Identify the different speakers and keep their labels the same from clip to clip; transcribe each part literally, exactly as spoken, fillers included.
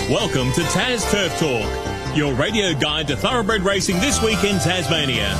Speaker 1: Welcome to Tas Turf Talk, your radio guide to thoroughbred racing this week in Tasmania.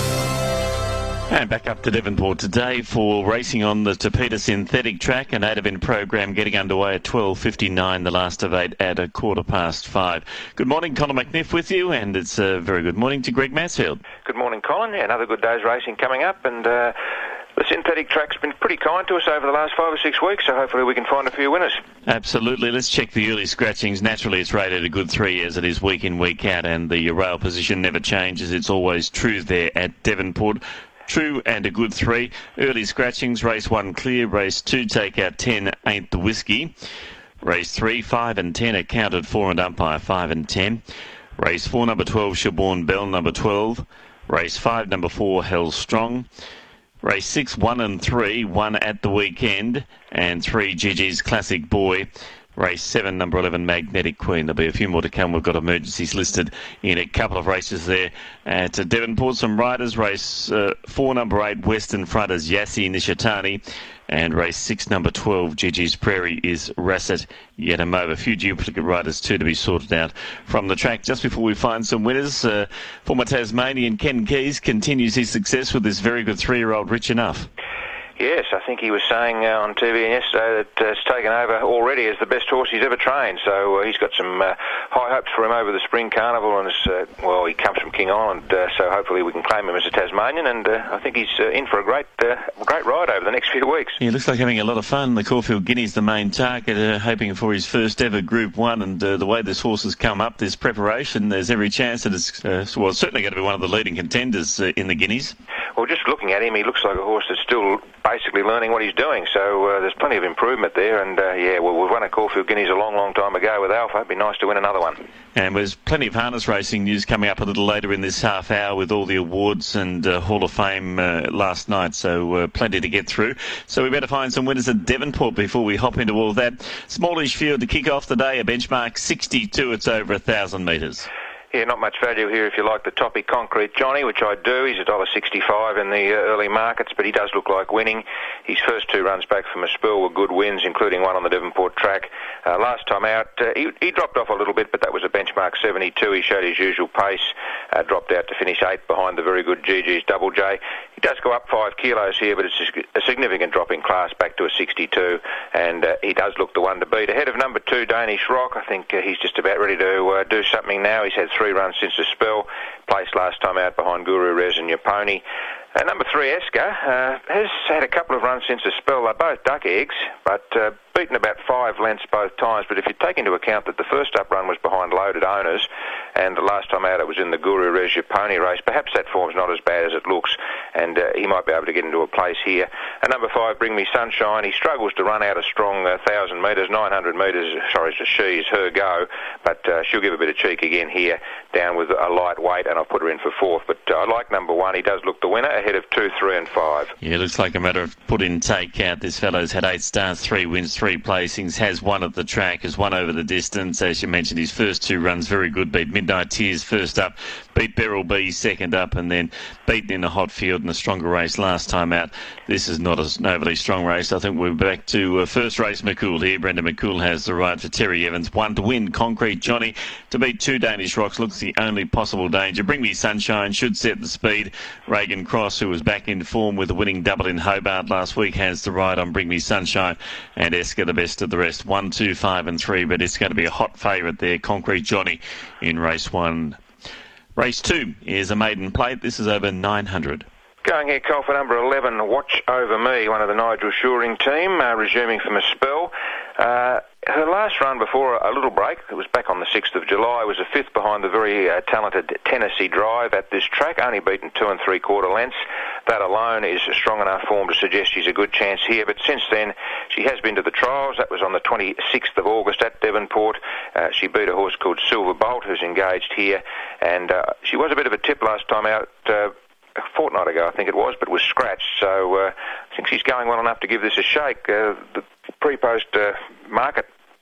Speaker 2: And back up to Devonport today for racing on the Tapeta synthetic track, an eight event program getting underway at twelve fifty-nine, the last of eight at a quarter past five. Good morning, Conor McNiff with you, and it's a very good morning to Greg Mansfield.
Speaker 3: Good morning, Colin. Yeah, another good day's racing coming up, and uh, the synthetic track's been pretty kind to us over the last five or six weeks, so hopefully we can find a few winners.
Speaker 2: Absolutely. Let's check the early scratchings. Naturally, it's rated a good three as it is week in, week out, and the rail position never changes. It's always true there at Devonport. True and a good three. Early scratchings, race one clear, race two take out ten, Ain't the Whiskey. Race three, five and ten are counted four and umpire five and ten. Race four, number twelve, Sherborne Bell, number twelve. Race five, number four, Hell Strong. Race six, one and three, one at the weekend, and three, Gigi's Classic Boy. Race seven, number eleven, Magnetic Queen. There'll be a few more to come. We've got emergencies listed in a couple of races there at Devonport. Some riders. Race uh, four, number eight, Western Fronters, Yassi Nishitani. And race six, number twelve, Gigi's Prairie, is Rasset Yetamova. A few duplicate riders too to be sorted out from the track. Just before we find some winners, uh, former Tasmanian Ken Keys continues his success with this very good three-year-old Rich Enough.
Speaker 3: Yes, I think he was saying uh, on T V yesterday that uh, it's taken over already as the best horse he's ever trained. So uh, he's got some uh, high hopes for him over the Spring Carnival, and it's, uh, well, he comes from King Island, uh, so hopefully we can claim him as a Tasmanian. And uh, I think he's uh, in for a great, uh, great ride over the next few weeks.
Speaker 2: He looks like having a lot of fun. The Caulfield Guinea's the main target, uh, hoping for his first ever Group One. And uh, the way this horse has come up, this preparation, there's every chance that it's uh, well, it's certainly going to be one of the leading contenders uh, in the Guineas.
Speaker 3: Well, just looking at him, he looks like a horse that's still basically learning what he's doing, so uh, there's plenty of improvement there. And uh, yeah, well, we've won a Caulfield Guineas a long, long time ago with Alpha. It'd be nice to win another one.
Speaker 2: And there's plenty of harness racing news coming up a little later in this half hour with all the awards and uh, Hall of Fame uh, last night, so uh, plenty to get through. So we better find some winners at Devonport before we hop into all of that. Smallish field to kick off the day, a benchmark sixty-two. It's over one thousand metres.
Speaker 3: Yeah, not much value here if you like the toppy Concrete Johnny, which I do. He's one dollar sixty-five in the uh, early markets, but he does look like winning. His first two runs back from a spell were good wins, including one on the Devonport track. Uh, last time out, uh, he, he dropped off a little bit, but that was a benchmark seventy-two. He showed his usual pace, uh, dropped out to finish eighth behind the very good G G's Double J. He does go up five kilos here, but it's a significant drop in class back to a sixty-two, and uh, he does look the one to beat. Ahead of number two, Danish Rock. I think uh, he's just about ready to uh, do something now. He's had three runs since the spell, placed last time out behind Guru Rez and Yaponi. Uh, number three, Esker, uh, has had a couple of runs since the spell. They're both duck eggs, but uh, beaten about five lengths both times. But if you take into account that the first up run was behind Loaded Owners, and the last time out it was in the Guru Rez Yaponi race, perhaps that form's not as bad as it looks, and uh, he might be able to get into a place here. And number five, Bring Me Sunshine. He struggles to run out a strong uh, one thousand metres, nine hundred metres, sorry, it's she's her go, but uh, she'll give a bit of cheek again here, down with a light weight, and I'll put her in for fourth. But uh, I like number one. He does look the winner, ahead of two, three and five.
Speaker 2: Yeah, it looks like a matter of put in, take out. This fellow's had eight starts, three wins, three placings, has one at the track, has won over the distance. As you mentioned, his first two runs very good. Beat Midnight Tears first up, beat Beryl B second up, and then beaten in a hot field in a stronger race last time out. This is not an overly strong race. I think we're back to uh, first race McCool here. Brendan McCool has the ride for Terry Evans. One to win, Concrete Johnny. To beat two Danish Rocks looks the only possible danger. Bring Me Sunshine should set the speed. Reagan Cross, who was back in form with a winning double in Hobart last week, has the ride on Bring Me Sunshine, and Esker the best of the rest. One, two, five and three, but it's going to be a hot favourite there, Concrete Johnny, in race one. Race two is a maiden plate. This is over nine hundred.
Speaker 3: Going here, Cole, for number eleven, Watch Over Me, one of the Nigel Shuring team, uh, resuming from a spell. Uh, her last run before a little break, it was back on the sixth of July, was a fifth behind the very uh, talented Tennessee Drive at this track, only beaten two and three quarter lengths. That alone is a strong enough form to suggest she's a good chance here, but since then she has been to the trials. That was on the twenty-sixth of August at Devonport. Uh, she beat a horse called Silver Bolt, who's engaged here, and uh, she was a bit of a tip last time out, uh, a fortnight ago I think it was, but was scratched, so uh, I think she's going well enough to give this a shake. Uh, the pre-post uh, market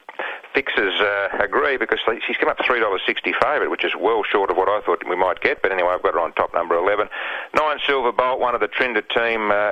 Speaker 3: fixers uh, agree, because she's come up three dollars sixty favourite, which is well short of what I thought we might get, but anyway, I've got her on top, number eleven. Nine Silver Bolt, one of the Trinder team, uh,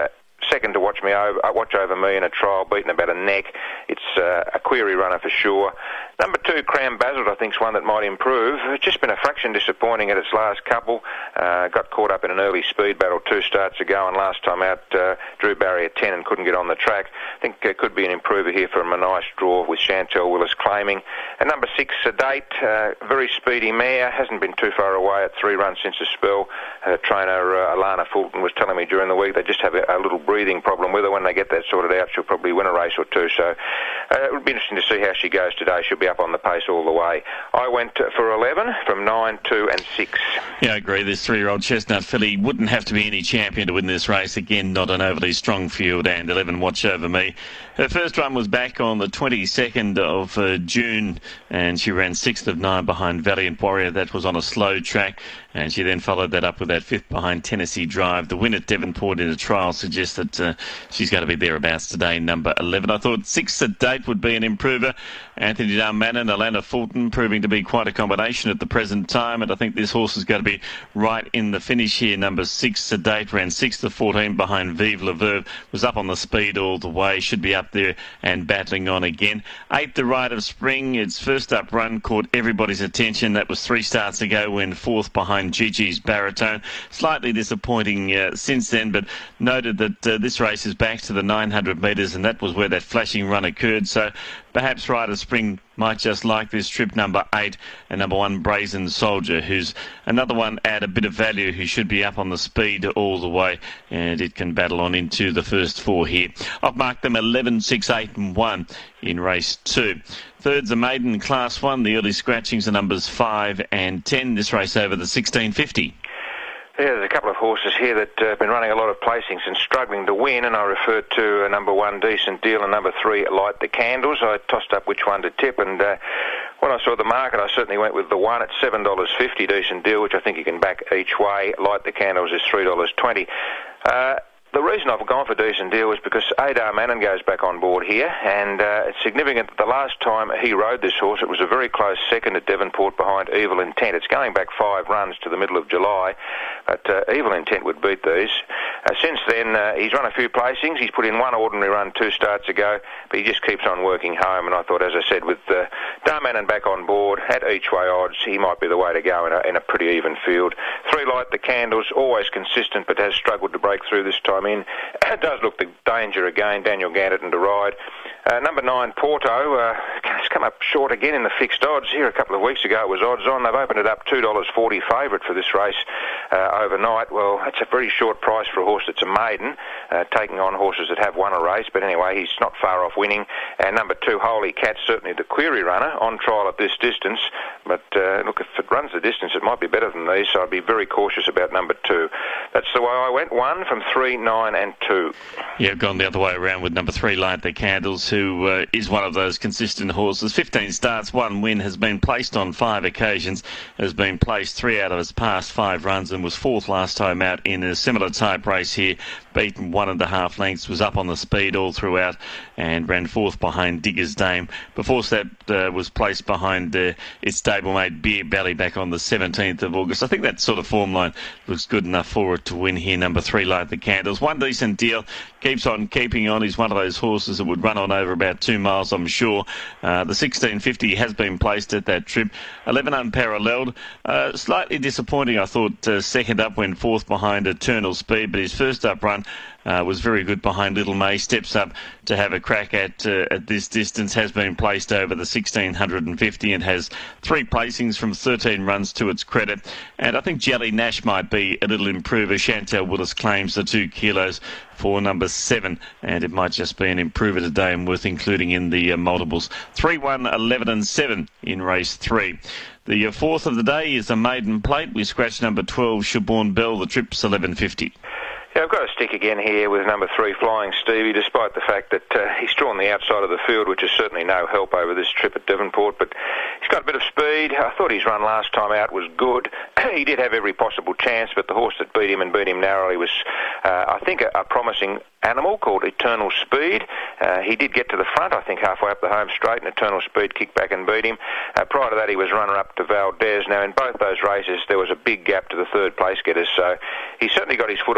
Speaker 3: second to watch me over, uh, watch over me in a trial, beaten about a neck. It's uh, a query runner for sure. Number two, Cram Basil, I think, is one that might improve. It's just been a fraction disappointing at its last couple. Uh, got caught up in an early speed battle two starts ago, and last time out uh, drew barrier ten and couldn't get on the track. I think it uh, could be an improver here from a nice draw with Chantel Willis claiming. And number six, Sedate, uh, very speedy mare, hasn't been too far away at three runs since the spell. Uh, trainer uh, Alana Fulton was telling me during the week they just have a, a little breathing problem with her. When they get that sorted out, she'll probably win a race or two. So uh, it would be interesting to see how she goes today. She'll be up on the pace all the way. I went for eleven from nine, two and six.
Speaker 2: Yeah, I agree. This three-year-old Chestnut filly wouldn't have to be any champion to win this race. Again, not an overly strong field, and eleven Watch Over Me. Her first run was back on the twenty-second of uh, June, and she ran sixth of nine behind Valiant Warrior. That was on a slow track, and she then followed that up with that fifth behind Tennessee Drive. The win at Devonport in a trial suggests that uh, she's going to be thereabouts today, number eleven. I thought six Sedate would be an improver. Anthony Darmanin, Alana Fulton proving to be quite a combination at the present time, and I think this horse is going to be right in the finish here. Number six Sedate ran sixth of fourteen behind Vive La Verve, was up on the speed all the way, should be up there and battling on again. Eight, The Rite of Spring, its first up run caught everybody's attention. That was three starts ago when fourth behind Gigi's Baritone. Slightly disappointing uh, since then, but noted that uh, this race is back to the nine hundred metres, and that was where that flashing run occurred. So perhaps Rite of Spring might just like this trip. Number eight and number one Brazen Soldier, who's another one at a bit of value, who should be up on the speed all the way, and it can battle on into the first four here. I've marked them eleven, six, eight and one in race two. Third's a maiden class one. The early scratchings are numbers five and ten. This race over the sixteen fifty.
Speaker 3: Yeah, there's a couple of horses here that uh, have been running a lot of placings and struggling to win, and I referred to uh, number one, Decent Deal, and number three, Light the Candles. I tossed up which one to tip, and uh, when I saw the market, I certainly went with the one at seven dollars fifty, Decent Deal, which I think you can back each way. Light the Candles is three dollars twenty. Uh, The reason I've gone for Decent Deal is because Adar Mannon goes back on board here, and uh, it's significant that the last time he rode this horse, it was a very close second at Devonport behind Evil Intent. It's going back five runs to the middle of July, but uh, Evil Intent would beat these. Uh, since then, uh, he's run a few placings. He's put in one ordinary run two starts ago, but he just keeps on working home, and I thought, as I said, with uh, Dar Mannon back on board, at each way odds, he might be the way to go in a, in a pretty even field. Three, Light the Candles, always consistent, but has struggled to break through this time in. It does look the danger again, Daniel Ganderton to ride. Uh, number nine, Porto, uh, has come up short again in the fixed odds. Here a couple of weeks ago it was odds on. They've opened it up two dollars forty favourite for this race uh, overnight. Well, that's a very short price for a horse that's a maiden, uh, taking on horses that have won a race. But anyway, he's not far off winning. And number two, Holy Cat, certainly the query runner, on trial at this distance. But uh, look, if it runs the distance, it might be better than these, so I'd be very cautious about number two. That's the way I went. One from three, nine and two.
Speaker 2: Yeah, I've gone the other way around with number three, Light the Candles, who uh, is one of those consistent horses. fifteen starts, one win, has been placed on five occasions, has been placed three out of his past five runs, and was fourth last time out in a similar type race here. Beaten one and a half lengths, was up on the speed all throughout, and ran fourth behind Digger's Dame. Before that uh, was placed behind uh, its stablemate Beer Belly back on the seventeenth of August. I think that sort of form line looks good enough for it to win here. Number three, Light the Candles. One Decent Deal, keeps on keeping on. He's one of those horses that would run on over about two miles, I'm sure. Uh, the sixteen fifty has been placed at that trip. eleven Unparalleled. Uh, slightly disappointing, I thought, uh, second up when fourth behind Eternal Speed, but his first up run Uh, was very good behind Little May. Steps up to have a crack at uh, at this distance. Has been placed over the sixteen fifty and has three placings from thirteen runs to its credit. And I think Jelly Nash might be a little improver. Chantel Willis claims the two kilos for number seven, and it might just be an improver today and worth including in the uh, multiples. three, one, eleven and seven in race three. The uh, fourth of the day is a maiden plate. We scratch number twelve, Shabourne Bell. The trip's eleven fifty.
Speaker 3: Yeah, I've got to stick again here with number three, Flying Stevie, despite the fact that uh, he's drawn the outside of the field, which is certainly no help over this trip at Devonport, but he's got a bit of speed. I thought his run last time out was good. He did have every possible chance, but the horse that beat him and beat him narrowly was, uh, I think, a, a promising animal called Eternal Speed. Uh, he did get to the front, I think, halfway up the home straight, and Eternal Speed kicked back and beat him. Uh, prior to that, he was runner-up to Valdez. Now, in both those races, there was a big gap to the third place getters, so he certainly got his foot on the till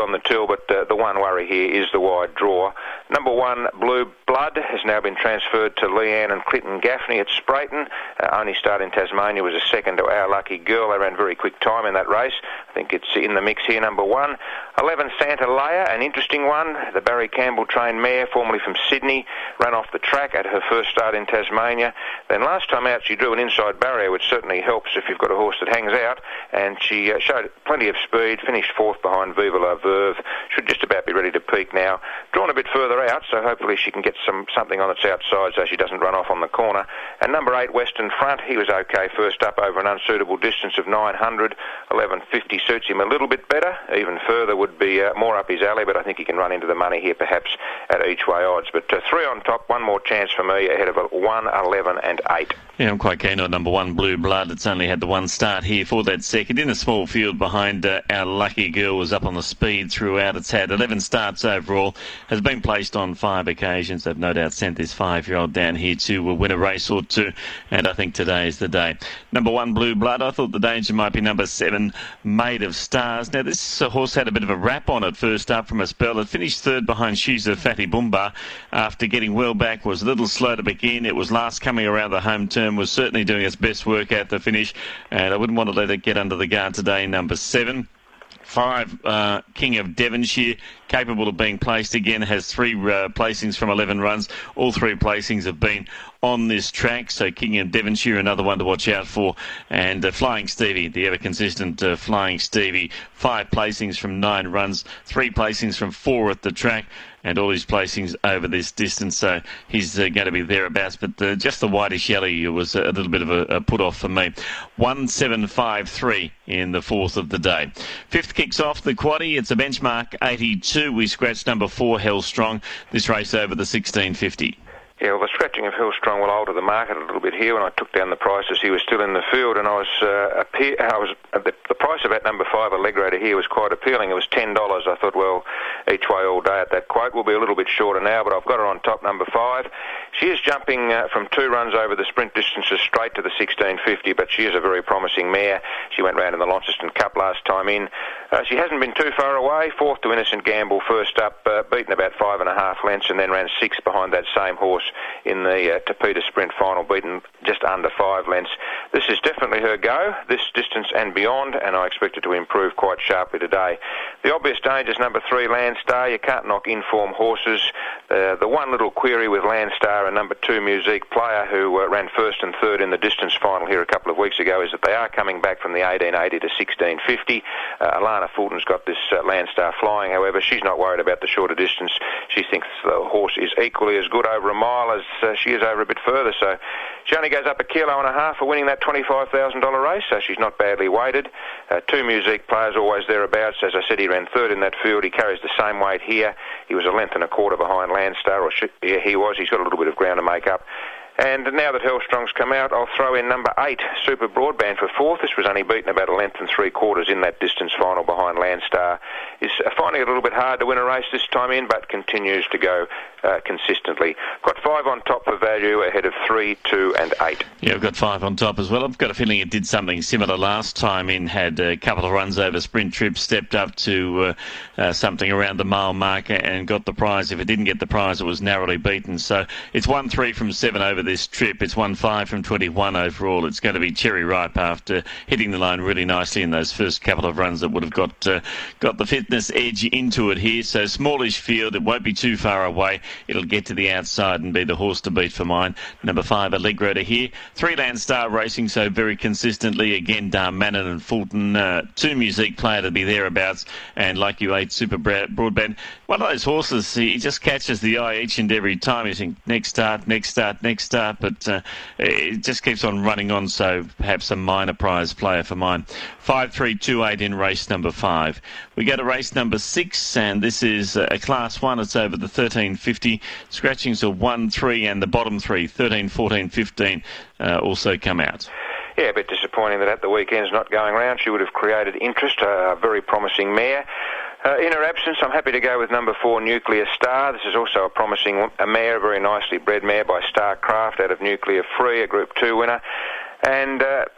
Speaker 3: well, but uh, the one worry here is the wide draw. Number one, Blue Blood, has now been transferred to Leanne and Clinton Gaffney at Sprayton. Uh, only start in Tasmania was a second to Our Lucky Girl. They ran very quick time in that race. I think it's in the mix here, number one. eleven, Santa Leia, an interesting one. The Barry Campbell trained mare, formerly from Sydney, ran off the track at her first start in Tasmania. Then last time out she drew an inside barrier, which certainly helps if you've got a horse that hangs out, and she uh, showed plenty of speed, finished fourth behind Viva La Verve. Should just about be ready to peak now. Drawn a bit further out, so hopefully she can get some something on its outside so she doesn't run off on the corner. And number eight, Western Front, he was okay first up over an unsuitable distance of nine hundred. eleven fifty suits him a little bit better. Even further would be uh, more up his alley, but I think he can run into the money here perhaps at each way odds. But uh, three on top, one more chance for me ahead of a one, eleven and eight.
Speaker 2: Yeah, I'm quite keen on number one, Blue Blood. It's only had the one start here for that second. In a small field behind uh, Our Lucky Girl, was up on the speed throughout. It's had eleven starts overall, has been placed on five occasions. They've no doubt sent this five-year-old down here to win a race or two, and I think today is the day. Number one, Blue Blood. I thought the danger might be number seven, Made of Stars. Now, this uh, horse had a bit of a rap on it first up from a spell. It finished third behind She's a Fatty Boomba after getting well back. Was a little slow to begin. It was last coming around the home turn, was certainly doing its best work at the finish, and I wouldn't want to let it get under the guard today. Number seven. Five, uh, King of Devonshire, capable of being placed again, has three uh, placings from eleven runs. All three placings have been on this track, so King of Devonshire, another one to watch out for. And uh, Flying Stevie, the ever-consistent uh, Flying Stevie, five placings from nine runs, three placings from four at the track, and all his placings over this distance, so he's uh, going to be thereabouts. But uh, just the whitish yellow was a little bit of a, a put-off for me. one seven five three in the fourth of the day. Fifth kicks off the quaddie. It's a benchmark eighty-two. We scratched number four, Hellstrong, this race over the sixteen fifty.
Speaker 3: Yeah, well, the scratching of Hillstrong will alter the market a little bit here. When I took down the prices, he was still in the field, and I was, uh, appear- I was uh, the, the price of that number five Allegrator here was quite appealing. It was ten dollars. I thought, well, each way all day at that quote. Will be a little bit shorter now, but I've got her on top, number five. She is jumping uh, from two runs over the sprint distances straight to the sixteen fifty, but she is a very promising mare. She went round in the Launceston Cup last time in. Uh, she hasn't been too far away. Fourth to Innocent Gamble first up, uh, beaten about five and a half lengths, and then ran six behind that same horse in the uh, Tapeta Sprint final, beaten just under five lengths. This is definitely her go, this distance and beyond, and I expect her to improve quite sharply today. The obvious danger is number three, Landstar. You can't knock inform horses. Uh, the one little query with Landstar and number two, Musique Player, who uh, ran first and third in the distance final here a couple of weeks ago, is that they are coming back from the eighteen eighty to sixteen fifty. Uh, Alana Fulton's got this uh, Landstar flying, however. She's not worried about the shorter distance. She thinks the horse is equally as good over a mile as uh, she is over a bit further, so she only goes up a kilo and a half for winning that twenty-five thousand dollars race, so she's not badly weighted. Uh, two Musique Players always thereabouts. As I said, he ran third in that field. He carries the same weight here. He was a length and a quarter behind Landstar, or she, yeah, he was. He's got a little bit of ground to make up. And now that Hellstrong's come out, I'll throw in number eight, Super Broadband, for fourth. This was only beaten about a length and three quarters in that distance final behind Landstar. Is finding it a little bit hard to win a race this time in, but continues to go uh, consistently. Got five on top for value ahead of three, two and eight.
Speaker 2: Yeah, I've got five on top as well. I've got a feeling it did something similar last time in, had a couple of runs over sprint trips, stepped up to uh, uh, something around the mile marker and got the prize. If it didn't get the prize, it was narrowly beaten. So it's one three from seven over this trip. It's one five from twenty-one overall. It's going to be cherry ripe after hitting the line really nicely in those first couple of runs that would have got uh, got the fitness edge into it here. So smallish field. It won't be too far away. It'll get to the outside and be the horse to beat for mine. Number five, Allegrator here. Three Landstar racing, so very consistently. Again, Darmanin and Fulton. Uh, two Musique Player to be thereabouts. And like you, eight, Super Broadband. One of those horses, he just catches the eye each and every time. You think, next start, next start, next start. But uh, it just keeps on running on, so perhaps a minor prize player for mine. five three two eight in race number five. We go to race number six, and this is a class one. It's over the thirteen fifty. Scratchings of one, three, and the bottom three, thirteen, fourteen, fifteen, uh, also come out.
Speaker 3: Yeah, a bit disappointing that at the weekend's not going round. She would have created interest, a very promising mare. Uh, in her absence, I'm happy to go with number four, Nuclear Star. This is also a promising a mare, a very nicely bred mare by Starcraft out of Nuclear Free, a Group two winner. And uh,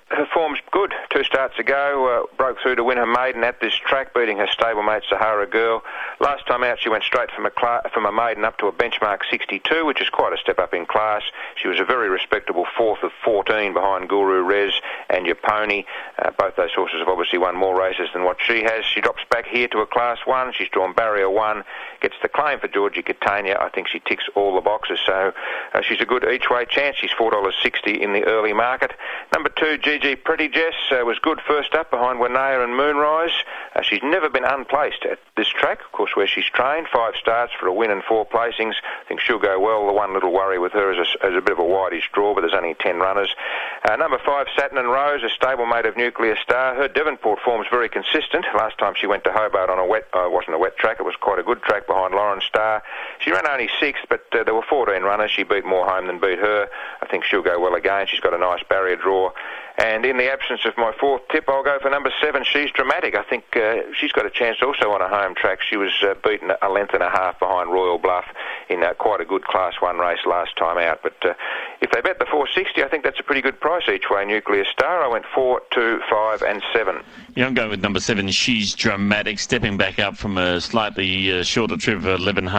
Speaker 3: her form's good. Two starts ago, uh, broke through to win her maiden at this track, beating her stablemate Sahara Girl. Last time out, she went straight from a, cla- from a maiden up to a benchmark sixty-two, which is quite a step up in class. She was a very respectable fourth of fourteen behind Guru Rez and Your Pony. Uh, both those horses have obviously won more races than what she has. She drops back here to a class one. She's drawn barrier one, gets the claim for Georgie Catania. I think she ticks all the boxes, so uh, she's a good each-way chance. She's four dollars sixty in the early market. Number two, G G Pretty Jess, uh, was good first up behind Winaya and Moonrise. Uh, she's never been unplaced at this track, of course, where she's trained. Five starts for a win and four placings. I think she'll go well. The one little worry with her is a, is a bit of a wideish draw, but there's only ten runners. Uh, number five, Saturn and Rose, a stablemate of Nuclear Star. Her Devonport form's very consistent. Last time she went to Hobart on a wet, uh, wasn't a wet track, it was quite a good track behind Lauren Star. She ran only sixth, but uh, there were fourteen runners. She beat more home than beat her. I think she'll go well again. She's got a nice barrier draw. And in the absence of my fourth tip, I'll go for number seven, She's Dramatic. I think uh, she's got a chance also on a home track. She was uh, beaten a length and a half behind Royal Bluff in uh, quite a good Class one race last time out. But uh, if they bet the four sixty, I think that's a pretty good price each way, Nuclear Star. I went four, two, five and seven.
Speaker 2: Yeah, I'm going with number seven, She's Dramatic, stepping back up from a slightly uh, shorter trip of eleven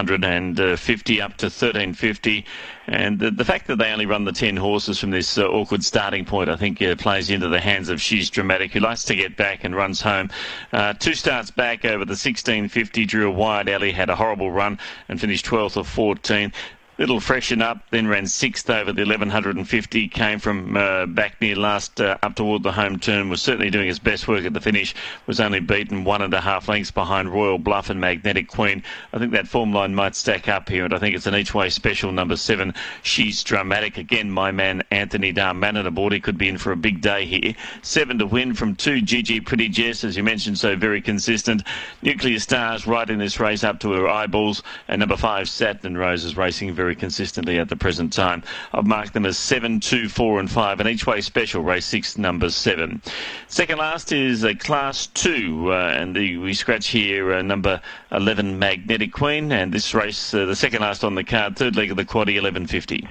Speaker 2: fifty up to thirteen fifty. And the, the fact that they only run the ten horses from this uh, awkward starting point, I think, uh, plays into the hands of She's Dramatic, who likes to get back and runs home. Uh, two starts back over the sixteen fifty, drew a wide alley, had a horrible run and finished twelfth of fourteen. Little freshen up, then ran sixth over the eleven fifty, came from uh, back near last uh, up toward the home turn, was certainly doing his best work at the finish, was only beaten one and a half lengths behind Royal Bluff and Magnetic Queen. I think that form line might stack up here, and I think it's an each-way special, number seven, She's Dramatic. Again, my man Anthony Darmanin aboard. He could be in for a big day here. Seven to win from two, G G Pretty Jess, as you mentioned, so very consistent. Nuclear Stars right in this race up to her eyeballs, and number five, Saturn Rose, is racing very consistently at the present time. I've marked them as seven, two, four and five, and each way special, race six, number seven. Second last is a class two, uh, and the, we scratch here uh, number eleven, Magnetic Queen, and this race, uh, the second last on the card, third leg of the quaddie, eleven fifty.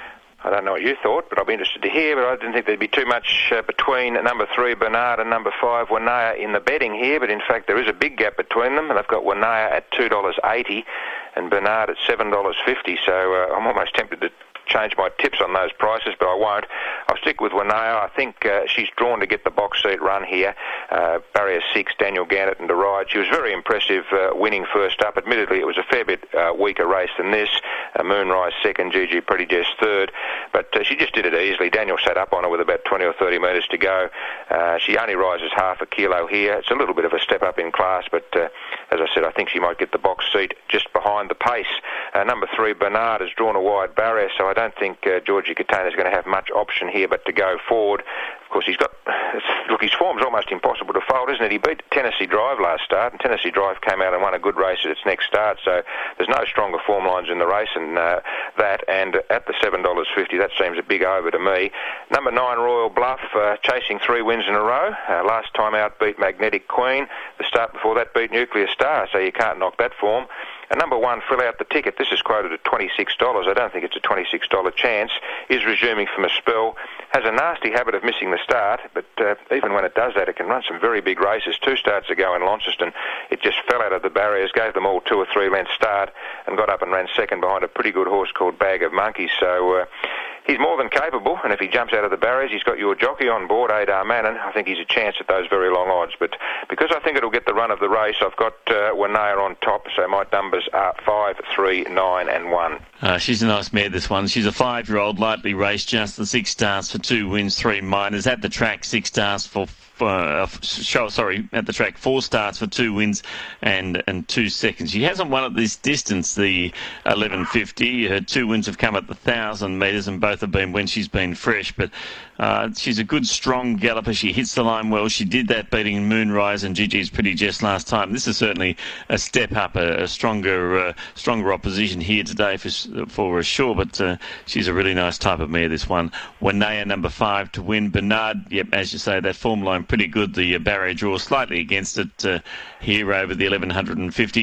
Speaker 3: I don't know what you thought, but I'll be interested to hear, but I didn't think there'd be too much uh, between number three, Bernard, and number five, Winaya, in the betting here, but in fact there is a big gap between them, and I've got Winaya at two dollars eighty and Bernard at seven dollars fifty, so uh, I'm almost tempted to change my tips on those prices, but I won't. I'll stick with Winaya. I think uh, she's drawn to get the box seat run here. Uh, barrier six, Daniel Gannett and to ride. She was very impressive uh, winning first up. Admittedly, it was a fair bit uh, weaker race than this. Uh, Moonrise second, G G Pretty Jess third, but uh, she just did it easily. Daniel sat up on her with about twenty or thirty metres to go. Uh, she only rises half a kilo here. It's a little bit of a step up in class, but uh, as I said, I think she might get the box seat just behind the pace. Uh, number three, Bernard, has drawn a wide barrier, so I don't think uh, Georgie Catania is going to have much option here but to go forward. Of course, he's got... Look, his form's almost impossible to fold, isn't it? He beat Tennessee Drive last start, and Tennessee Drive came out and won a good race at its next start, so there's no stronger form lines in the race than uh, that, and at the seven dollars fifty, that seems a big over to me. Number nine, Royal Bluff, uh, chasing three wins in a row. Uh, last time out beat Magnetic Queen. The start before that beat Nuclear Star, so you can't knock that form. And number one, Fill Out the Ticket. This is quoted at twenty-six dollars. I don't think it's a twenty-six dollars chance. Is resuming from a spell. Has a nasty habit of missing the start, but uh, even when it does that, it can run some very big races. Two starts ago in Launceston, it just fell out of the barriers, gave them all two or three length start, and got up and ran second behind a pretty good horse called Bag of Monkeys. So uh, he's more than capable, and if he jumps out of the barriers, he's got your jockey on board, Adar Mannon. I think he's a chance at those very long odds. But because I think it'll get the run of the race, I've got uh, Winaya on top, so my numbers are five, three, nine and one.
Speaker 2: Uh, she's a nice mare, this one. She's a five-year-old, lightly raced, just the six starts for two wins, three minors. At the track, six starts for... Uh, sorry, at the track, four starts for two wins and and two seconds. She hasn't won at this distance, the eleven fifty. Her two wins have come at the one thousand metres, and both have been when she's been fresh. But uh, she's a good, strong galloper. She hits the line well. She did that beating Moonrise and G G's Pretty Jess last time. This is certainly a step up, a, a stronger uh, stronger opposition here today for, for sure. But uh, she's a really nice type of mare, this one. Winaya, number five, to win. Bernard, yep, as you say, that form line pretty good. The uh, barrier draw slightly against it uh, here over the eleven fifty.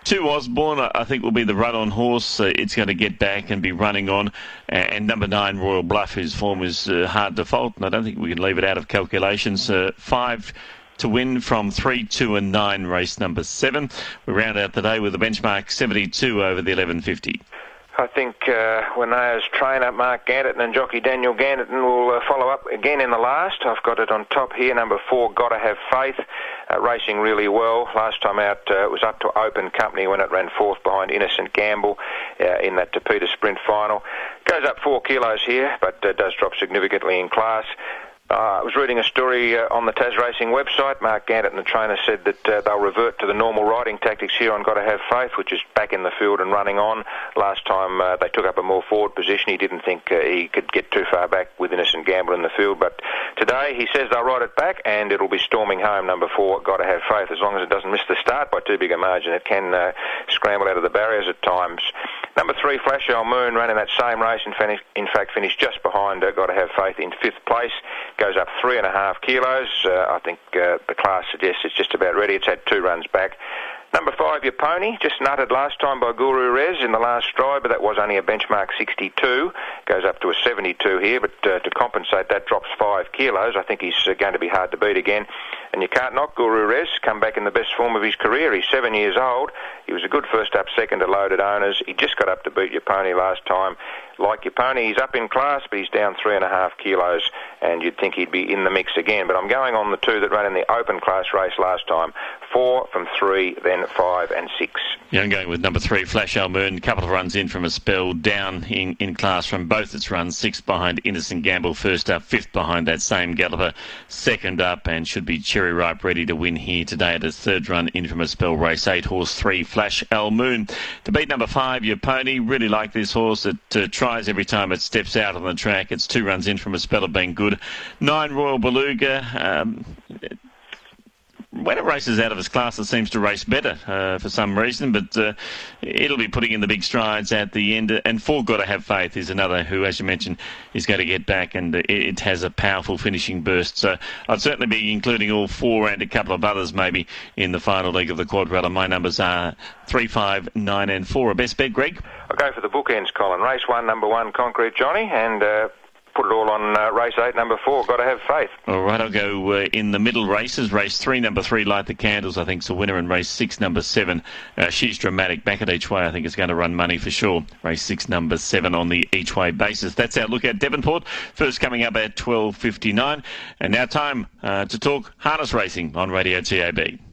Speaker 2: Two Osborne, I think, will be the run-on horse. Uh, it's going to get back and be running on. And, and number nine, Royal Bluff, whose form is uh, hard to fault, and I don't think we can leave it out of calculations. Uh, five to win from three, two and nine, race number seven. We round out the day with a benchmark seventy-two over the eleven fifty.
Speaker 3: I think uh, Winnea's trainer, Mark Ganderton, and jockey Daniel Ganderton will uh, follow up again in the last. I've got it on top here, number four, Gotta Have Faith, uh, racing really well. Last time out, uh, it was up to Open Company when it ran fourth behind Innocent Gamble uh, in that Tapeta Sprint final. Goes up four kilos here, but uh, does drop significantly in class. Uh, I was reading a story uh, on the Tas Racing website. Mark Ganderton, the trainer, said that uh, they'll revert to the normal riding tactics here on Gotta Have Faith, which is back in the field and running on. Last time uh, they took up a more forward position. He didn't think uh, he could get too far back with Innocent Gamble in the field, but today he says they'll ride it back and it'll be storming home, number four, Gotta Have Faith. As long as it doesn't miss the start by too big a margin, it can uh, scramble out of the barriers at times. Number three, Flash Al Moon, ran in that same race and fin- in fact finished just behind uh, Gotta Have Faith in fifth place. Goes up three and a half kilos. Uh, I think uh, the class suggests it's just about ready. It's had two runs back. Number five, Your Pony, just nutted last time by Guru Rez in the last stride, but that was only a benchmark sixty-two. Goes up to a seventy-two here, but uh, to compensate, that drops five kilos. I think he's uh, going to be hard to beat again. And you can't knock Guru Rez, come back in the best form of his career. He's seven years old. He was a good first up, second to loaded owners. He just got up to beat Your Pony last time. Like Your Pony, he's up in class, but he's down three and a half kilos, and you'd think he'd be in the mix again. But I'm going on the two that ran in the open class race last time. Four from three, then five and six.
Speaker 2: Yeah, I'm going with number three, Flash Al Moon. A couple of runs in from a spell, down in, in class from both its runs. Sixth behind Innocent Gamble, first up. Fifth behind that same Galloper, second up, and should be cherry ripe, ready to win here today at its third run in from a spell race. Eight horse three, Flash Al Moon. To beat number five, Your Pony. Really like this horse. It uh, tries every time it steps out on the track. It's two runs in from a spell of being good. Nine, Royal Beluga. Um, When it races out of its class, it seems to race better uh, for some reason, but uh, it'll be putting in the big strides at the end. And four, Gotta Have Faith, is another who, as you mentioned, is going to get back, and it has a powerful finishing burst. So I'd certainly be including all four and a couple of others maybe in the final leg of the quadrilla. My numbers are three, five, nine and four. A best bet, Greg?
Speaker 3: I'll go for the bookends, Colin. Race one, number one, Concrete Johnny, and uh, put it all on uh, race eight, number four, Gotta Have Faith.
Speaker 2: All right, I'll go uh, in the middle races. Race three, number three, Light the Candles, I think is a winner. And race six, number seven, uh, She's Dramatic. Back at each way, I think it's going to run money for sure. Race six, number seven on the each way basis. That's our look at Devonport. First coming up at twelve fifty-nine. And now time uh, to talk harness racing on Radio T A B.